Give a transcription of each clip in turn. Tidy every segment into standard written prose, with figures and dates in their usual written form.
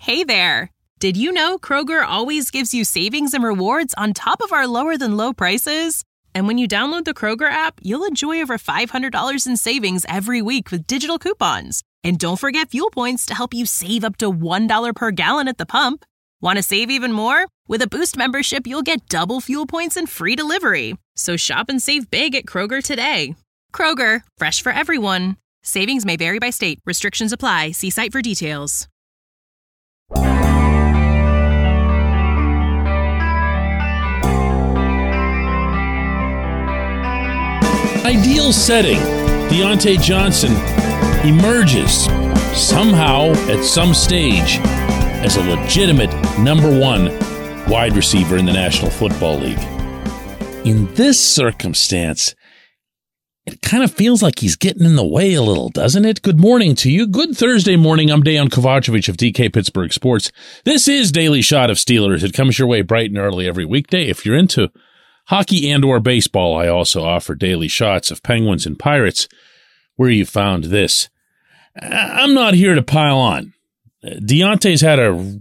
Hey there! Did you know Kroger always gives you savings and rewards on top of our lower-than-low prices? And when you download the Kroger app, you'll enjoy over $500 in savings every week with digital coupons. And don't forget fuel points to help you save up to $1 per gallon at the pump. Want to save even more? With a Boost membership, you'll get double fuel points and free delivery. So shop and save big at Kroger today. Kroger, fresh for everyone. Savings may vary by state. Restrictions apply. See site for details. Ideal setting. Diontae Johnson emerges somehow at some stage as a legitimate number one wide receiver in the National Football League. In this circumstance, it kind of feels like he's getting in the way a little, doesn't it? Good morning to you. Good Thursday morning. I'm Dejan Kovacevic of DK Pittsburgh Sports. This is Daily Shot of Steelers. It comes your way bright and early every weekday. If you're into hockey and or baseball, I also offer daily shots of Penguins and Pirates. Where you found this. I'm not here to pile on. Diontae's had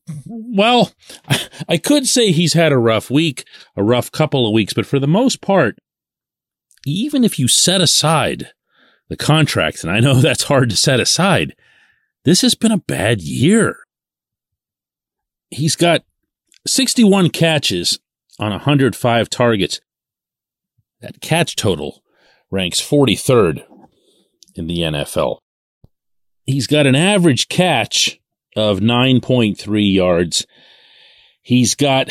I could say he's had a rough week, a rough couple of weeks, but for the most part, even if you set aside the contract, and I know that's hard to set aside, this has been a bad year. He's got 61 catches on 105 targets. That catch total ranks 43rd in the NFL. He's got an average catch of 9.3 yards. He's got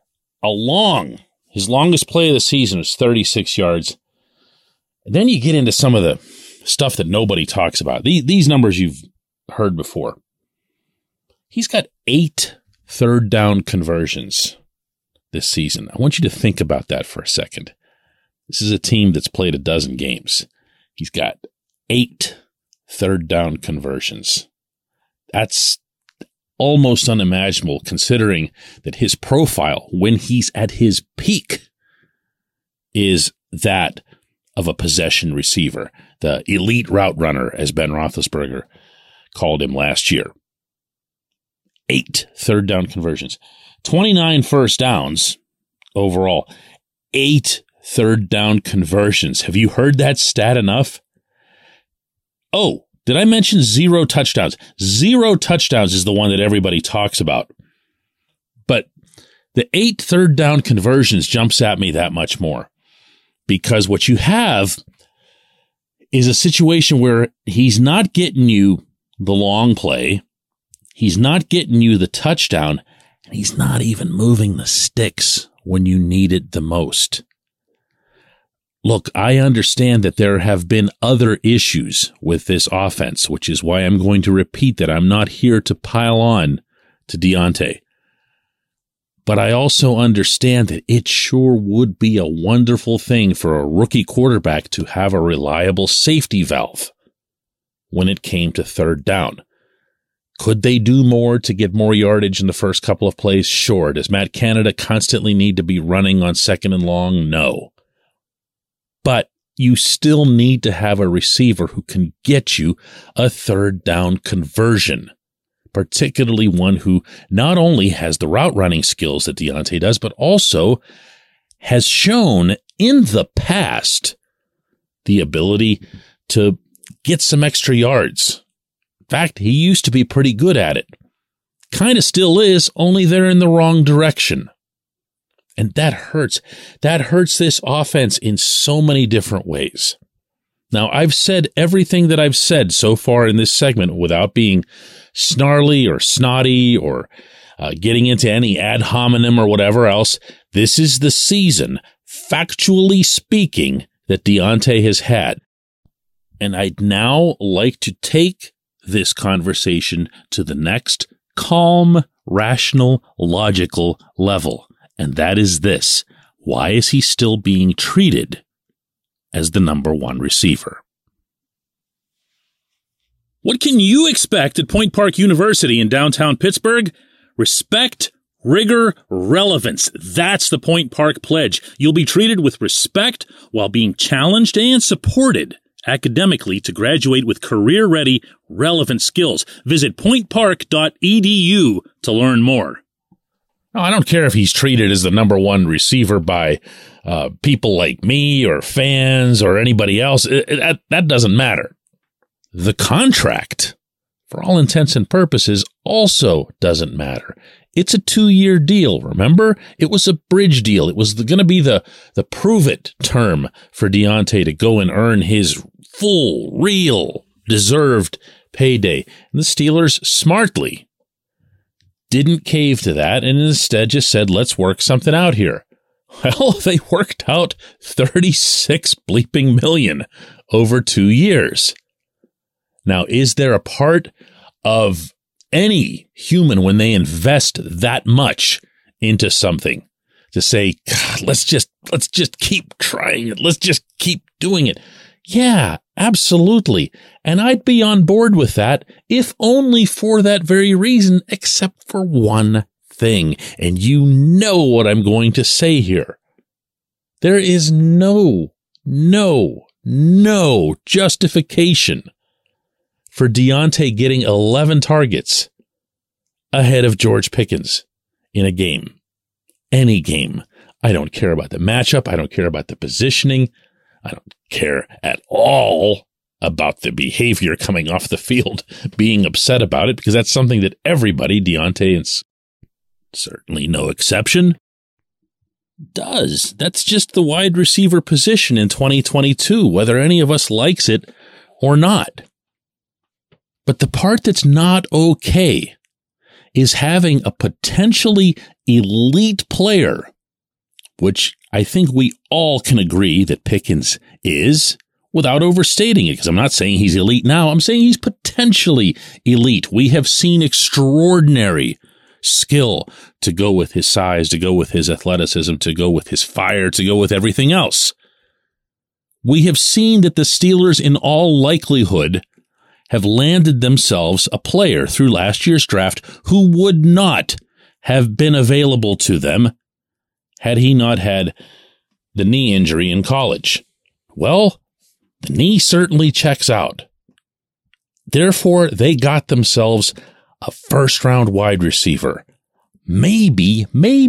his longest play of the season is 36 yards. And then you get into some of the stuff that nobody talks about. These numbers you've heard before. He's got 8 third down conversions this season. I want you to think about that for a second. This is a team that's played a dozen games. He's got 8 third down conversions. That's almost unimaginable considering that his profile when he's at his peak is that of a possession receiver, the elite route runner, as Ben Roethlisberger called him last year. 8 third down conversions, 29 first downs overall, 8 third down conversions. Have you heard that stat enough? Oh, did I mention 0 touchdowns? 0 touchdowns is the one that everybody talks about. But the 8 third down conversions jumps at me that much more. Because what you have is a situation where he's not getting you the long play. He's not getting you the touchdown. And he's not even moving the sticks when you need it the most. Look, I understand that there have been other issues with this offense, which is why I'm going to repeat that I'm not here to pile on to Diontae. But I also understand that it sure would be a wonderful thing for a rookie quarterback to have a reliable safety valve when it came to third down. Could they do more to get more yardage in the first couple of plays? Sure. Does Matt Canada constantly need to be running on second and long? No. But you still need to have a receiver who can get you a third down conversion, particularly one who not only has the route running skills that Diontae does, but also has shown in the past the ability to get some extra yards. In fact, he used to be pretty good at it. Kind of still is, only they're in the wrong direction. And that hurts. That hurts this offense in so many different ways. Now, I've said everything that I've said so far in this segment without being snarly or snotty or getting into any ad hominem or whatever else. This is the season, factually speaking, that Diontae has had. And I'd now like to take this conversation to the next calm, rational, logical level. And that is this. Why is he still being treated as the number one receiver? What can you expect at Point Park University in downtown Pittsburgh? Respect, rigor, relevance. That's the Point Park Pledge. You'll be treated with respect while being challenged and supported academically to graduate with career-ready, relevant skills. Visit pointpark.edu to learn more. Now, I don't care if he's treated as the number one receiver by people like me or fans or anybody else. That doesn't matter. The contract, for all intents and purposes, also doesn't matter. It's a 2-year deal, remember? It was a bridge deal. It was going to be the prove-it term for Diontae to go and earn his full, real, deserved payday. And the Steelers smartly didn't cave to that and instead just said, let's work something out here. Well, they worked out $36 bleeping million over 2 years. Now, is there a part of any human when they invest that much into something to say, God, let's just keep trying it. Let's just keep doing it. Yeah, absolutely. And I'd be on board with that if only for that very reason, except for one thing. And you know what I'm going to say here. There is no justification for Diontae getting 11 targets ahead of George Pickens in a game. Any game. I don't care about the matchup. I don't care about the positioning. I don't care at all about the behavior coming off the field, being upset about it, because that's something that everybody, Diontae is certainly no exception, does. That's just the wide receiver position in 2022, whether any of us likes it or not. But the part that's not okay is having a potentially elite player, which I think we all can agree that Pickens is, without overstating it, because I'm not saying he's elite now. I'm saying he's potentially elite. We have seen extraordinary skill to go with his size, to go with his athleticism, to go with his fire, to go with everything else. We have seen that the Steelers, in all likelihood, have landed themselves a player through last year's draft who would not have been available to them had he not had the knee injury in college. Well, the knee certainly checks out. Therefore, they got themselves a first-round wide receiver. Maybe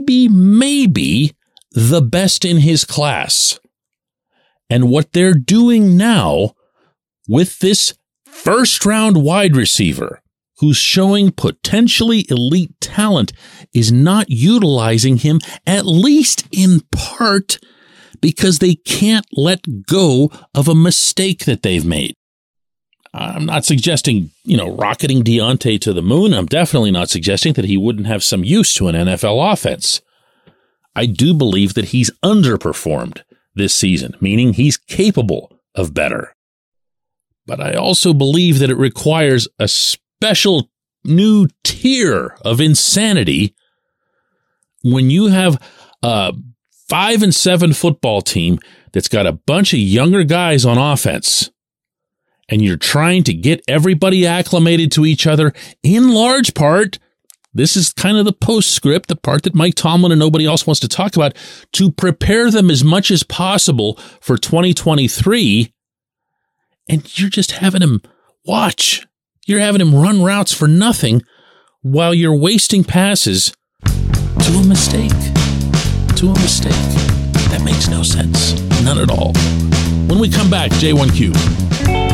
the best in his class. And what they're doing now with this first-round wide receiver who's showing potentially elite talent is not utilizing him, at least in part, because they can't let go of a mistake that they've made. I'm not suggesting, rocketing Diontae to the moon. I'm definitely not suggesting that he wouldn't have some use to an NFL offense. I do believe that he's underperformed this season, meaning he's capable of better. But I also believe that it requires a special new tier of insanity when you have a 5-7 football team that's got a bunch of younger guys on offense, and you're trying to get everybody acclimated to each other, in large part, this is kind of the postscript, the part that Mike Tomlin and nobody else wants to talk about, to prepare them as much as possible for 2023, and you're just having him watch. You're having him run routes for nothing while you're wasting passes to a mistake. That makes no sense. None at all. When we come back, J1Q.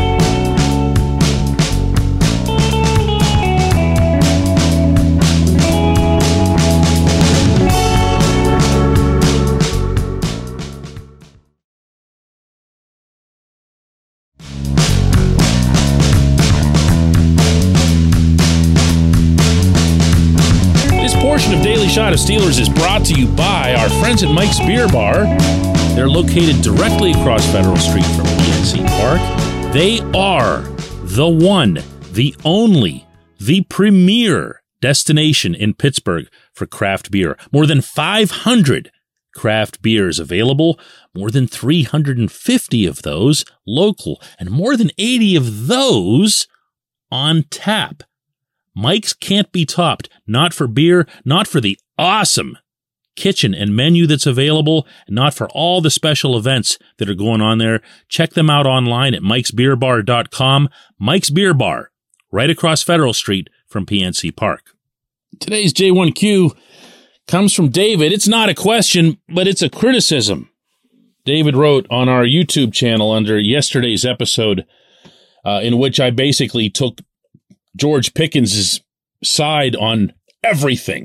Of Daily Shot of Steelers is brought to you by our friends at Mike's Beer Bar. They're located directly across Federal Street from PNC Park. They are the one, the only, the premier destination in Pittsburgh for craft beer. More than 500 craft beers available, more than 350 of those local, and more than 80 of those on tap. Mike's can't be topped, not for beer, not for the awesome kitchen and menu that's available, and not for all the special events that are going on there. Check them out online at mikesbeerbar.com. Mike's Beer Bar, right across Federal Street from PNC Park. Today's J1Q comes from David. It's not a question, but it's a criticism. David wrote on our YouTube channel under yesterday's episode, in which I basically took George Pickens' side on everything.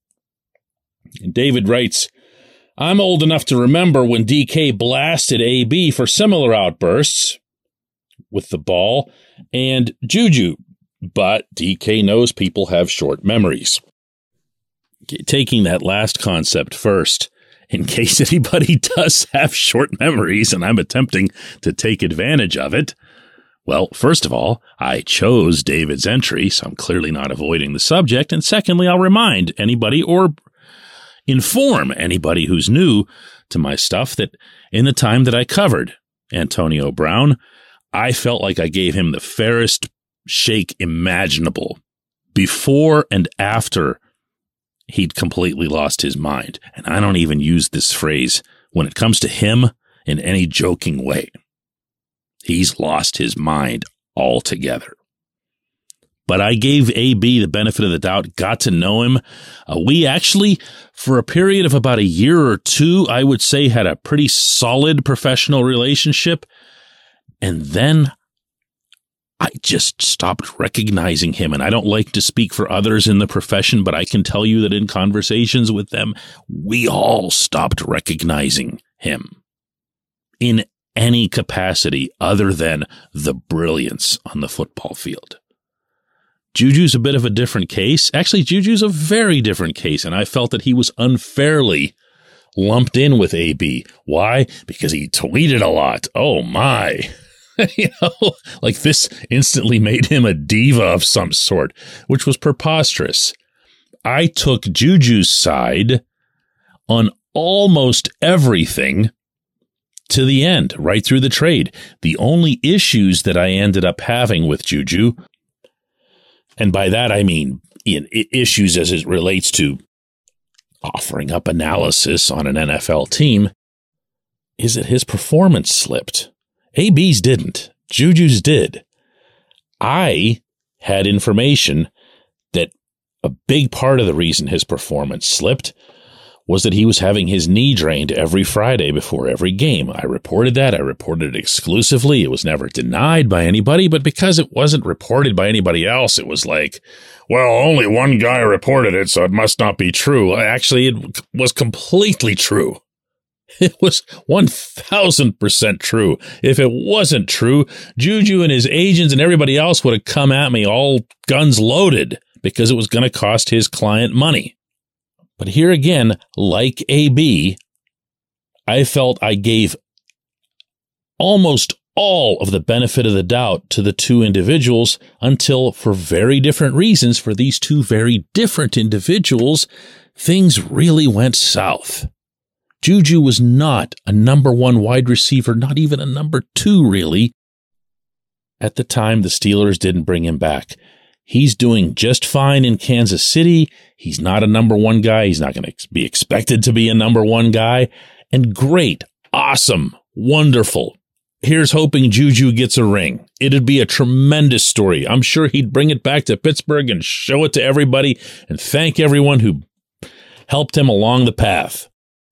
And David writes, I'm old enough to remember when DK blasted AB for similar outbursts with the ball and Juju, but DK knows people have short memories. Taking that last concept first, in case anybody does have short memories and I'm attempting to take advantage of it, well, first of all, I chose David's entry, so I'm clearly not avoiding the subject. And secondly, I'll remind anybody or inform anybody who's new to my stuff that in the time that I covered Antonio Brown, I felt like I gave him the fairest shake imaginable before and after he'd completely lost his mind. And I don't even use this phrase when it comes to him in any joking way. He's lost his mind altogether. But I gave AB the benefit of the doubt, got to know him. We actually, for a period of about a year or two, I would say had a pretty solid professional relationship. And then I just stopped recognizing him. And I don't like to speak for others in the profession, but I can tell you that in conversations with them, we all stopped recognizing him in any capacity other than the brilliance on the football field. Juju's a bit of a different case. Actually, Juju's a very different case, and I felt that he was unfairly lumped in with AB. Why? Because he tweeted a lot. Oh, my. Like this instantly made him a diva of some sort, which was preposterous. I took Juju's side on almost everything to the end, right through the trade. The only issues that I ended up having with Juju, and by that I mean issues as it relates to offering up analysis on an NFL team, is that his performance slipped. AB's didn't. Juju's did. I had information that a big part of the reason his performance slipped was that he was having his knee drained every Friday before every game. I reported that. I reported it exclusively. It was never denied by anybody, but because it wasn't reported by anybody else, it was like, well, only one guy reported it, so it must not be true. Actually, it was completely true. It was 1,000% true. If it wasn't true, Juju and his agents and everybody else would have come at me all guns loaded because it was going to cost his client money. But here again, like AB, I felt I gave almost all of the benefit of the doubt to the two individuals until, for very different reasons, for these two very different individuals, things really went south. Juju was not a number one wide receiver, not even a number two, really. At the time, the Steelers didn't bring him back. He's doing just fine in Kansas City. He's not a number one guy. He's not going to be expected to be a number one guy. And great, awesome, wonderful. Here's hoping Juju gets a ring. It'd be a tremendous story. I'm sure he'd bring it back to Pittsburgh and show it to everybody and thank everyone who helped him along the path.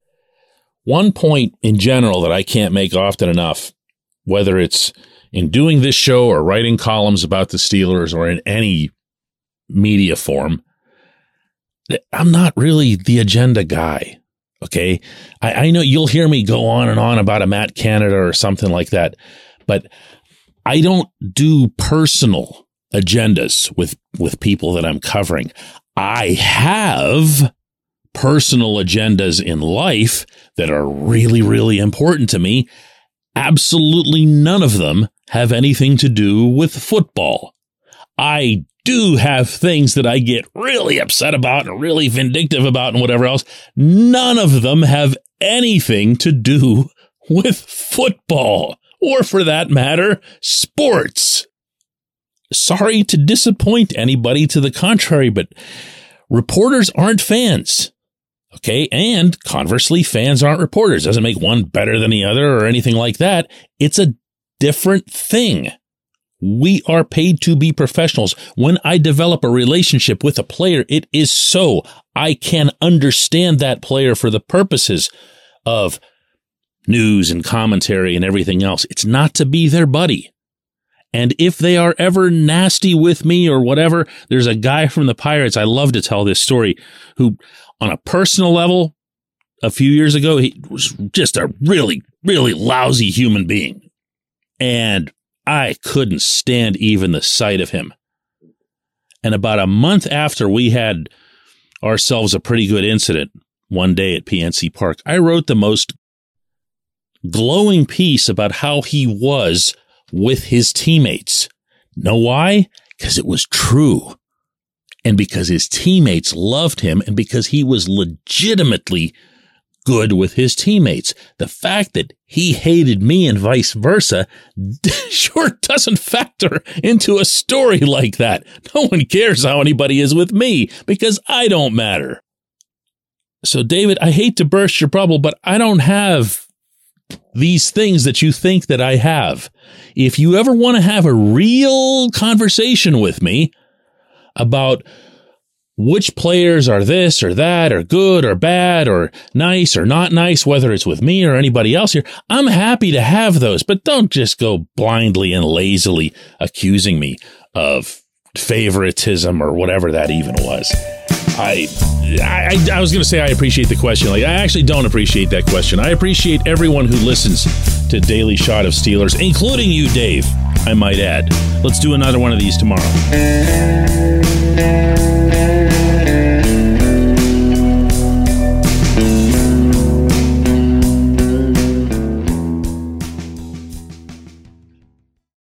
One point in general that I can't make often enough, whether it's in doing this show or writing columns about the Steelers or in any media form, I'm not really the agenda guy. Okay. I know you'll hear me go on and on about a Matt Canada or something like that, but I don't do personal agendas with people that I'm covering. I have personal agendas in life that are really, really important to me. Absolutely none of them have anything to do with football. I do have things that I get really upset about and really vindictive about and whatever else. None of them have anything to do with football or, for that matter, sports. Sorry to disappoint anybody to the contrary, but reporters aren't fans Okay. And conversely, fans aren't reporters. Doesn't make one better than the other or anything like that. It's a different thing. We are paid to be professionals. When I develop a relationship with a player, it is so I can understand that player for the purposes of news and commentary and everything else. It's not to be their buddy. And if they are ever nasty with me or whatever, there's a guy from the Pirates, I love to tell this story, who on a personal level, a few years ago, he was just a really, really lousy human being. And I couldn't stand even the sight of him. And about a month after we had ourselves a pretty good incident one day at PNC Park, I wrote the most glowing piece about how he was with his teammates. Know why? Because it was true. And because his teammates loved him and because he was legitimately good with his teammates. The fact that he hated me and vice versa sure doesn't factor into a story like that. No one cares how anybody is with me because I don't matter. So, David, I hate to burst your bubble, but I don't have these things that you think that I have. If you ever want to have a real conversation with me about which players are this or that or good or bad or nice or not nice, whether it's with me or anybody else here, I'm happy to have those, but don't just go blindly and lazily accusing me of favoritism or whatever that even was. I was going to say I appreciate the question. Like, I actually don't appreciate that question. I appreciate everyone who listens to Daily Shot of Steelers, including you, Dave, I might add. Let's do another one of these tomorrow.